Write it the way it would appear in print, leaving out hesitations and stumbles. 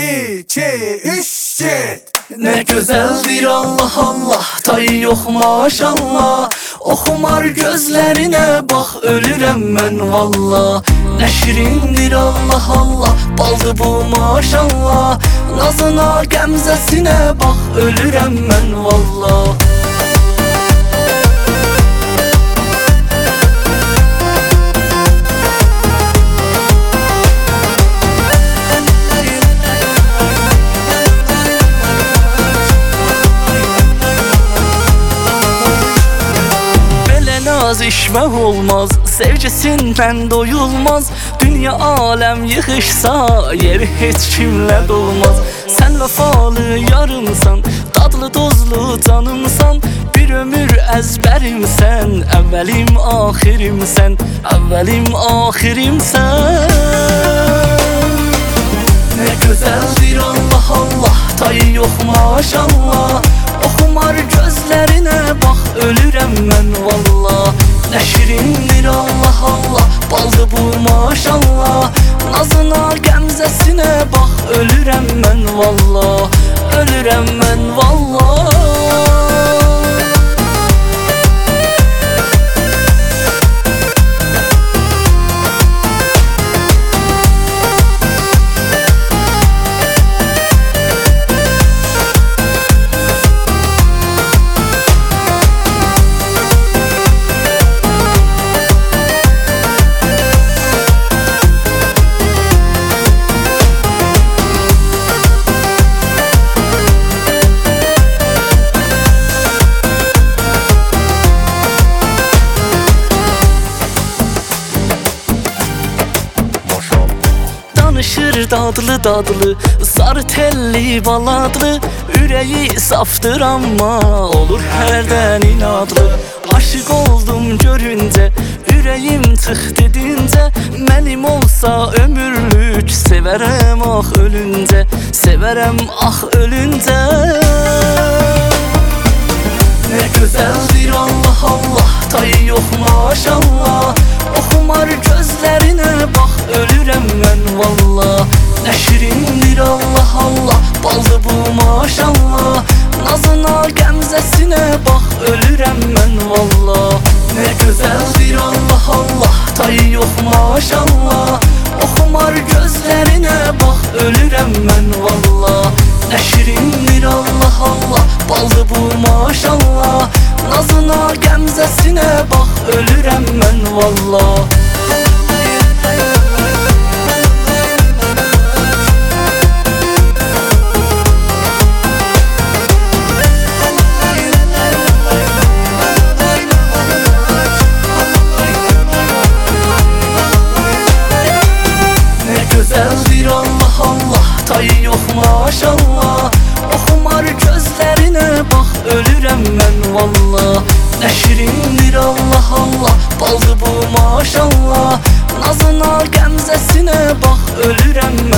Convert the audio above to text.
iki, üç, get. Ne güzeldir Allah Allah, tay yok maşallah. O xumar gözlerine bak, ölürəm mən valla. Ne şirindir Allah Allah, baldı bu maşallah. Nazına gəmzəsinə bak, ölürəm mən valla. Naz işmək olmaz, sevgisindən doyulmaz. Dünya aləm yığışsa, yeri heç kimlə dolmaz. Sən vəfalı yarımsan, dadlı dozlu canımsan. Bir ömür əzbərimsən, əvvəlim axirimsən, əvvəlim axirimsən. Ne güzeldir Allah Allah, tay yok maşallah. O xumar gözlerine bak, ölürəm mən valla. Ne şirindir Allah Allah, baldı bu maşallah. Nazına gəmzəsinə bak, ölürəm mən valla. Ölürəm mən valla. Danışır dadlı dadlı, sarı telli baladlı. Ürəyi safdır amma olur hərdən inadlı. Aşık oldum görüncə, ürəyim tıx dedincə. Mənim olsa ömürlük, sevərəm ah ölüncə, sevərəm ah ölüncə. Ne güzeldir Allah Allah, tay yok maşallah. O xumar gözlerine bak, ölürəm mən valla. Ne şirindir Allah Allah, baldı bu maşallah. Nazına gəmzəsinə bak, ölürəm mən valla. Ne güzeldir Allah Allah, tay yok maşallah. O xumar gözlerine bak, ölürəm mən valla. Ne şirindir Allah Allah, baldı bu maşallah. Nazına gəmzəsinə bak, ölürəm mən valla. Güzeldir Allah Allah, tay yok maşallah. O xumar gözlerine bak, ölürəm mən valla. Ne şirindir Allah Allah, baldı bu maşallah. Nazına gəmzəsinə bak, ölürəm